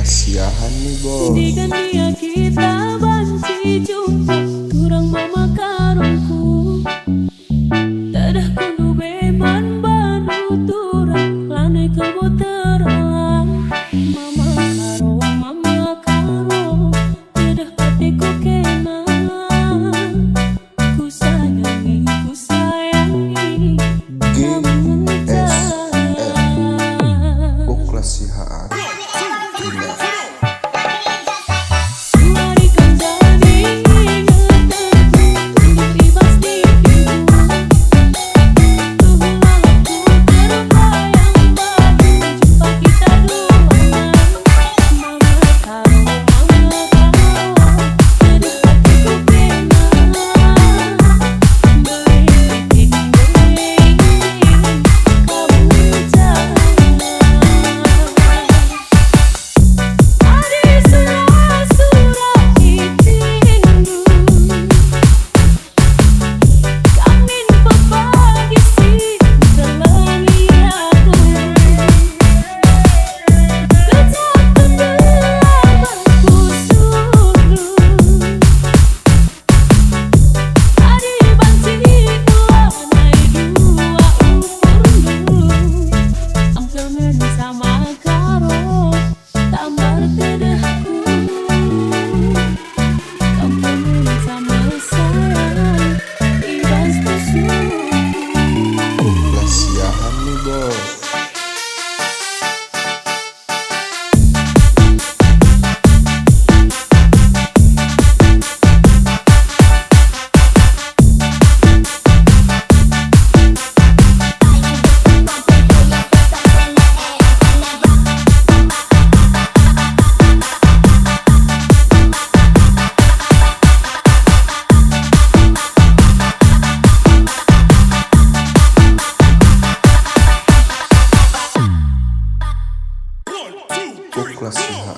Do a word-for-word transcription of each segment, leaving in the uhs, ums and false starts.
Kasihan nih bos. Dikan dia kita banci jumpa turang mama karungku. Dadah kudu beban baru turang lanai kebo terang. Mama karo mama karo dadah hatiku kenang. Ku sayangi ku sayangi namun sayang. Oh kasihan. Oh kasihan.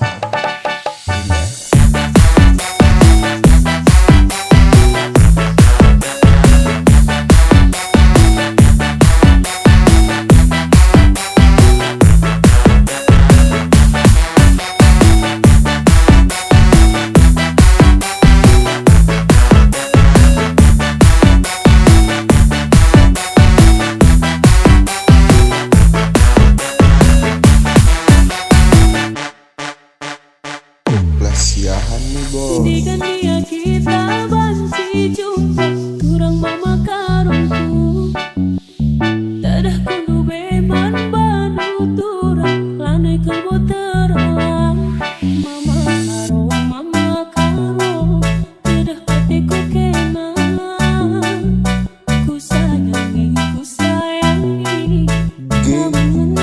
Kasihan nih bos. Dikan dia kita banci jumpa turang mama karungku. Dadah kudu beban baru turang lanai kebo terang. Mama karo mama karo dadah hatiku kenang. Ku sayangi ku sayangi namun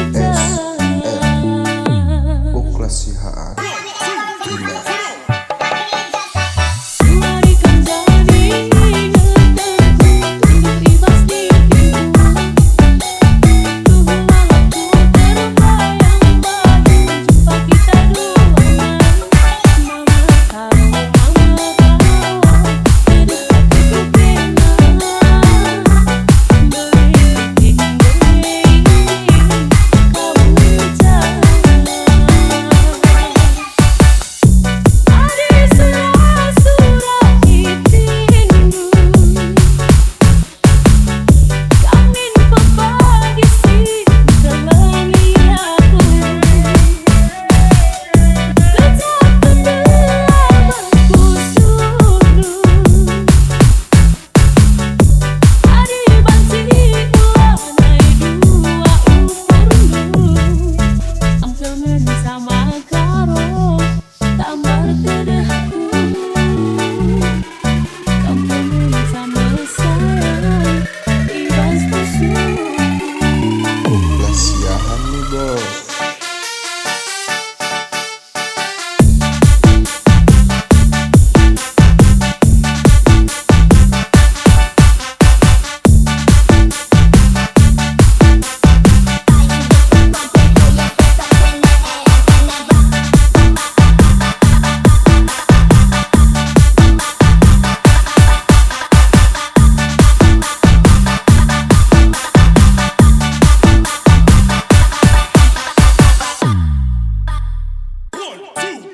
sayang. Oh kasihan. Mari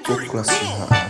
Kok klasihaan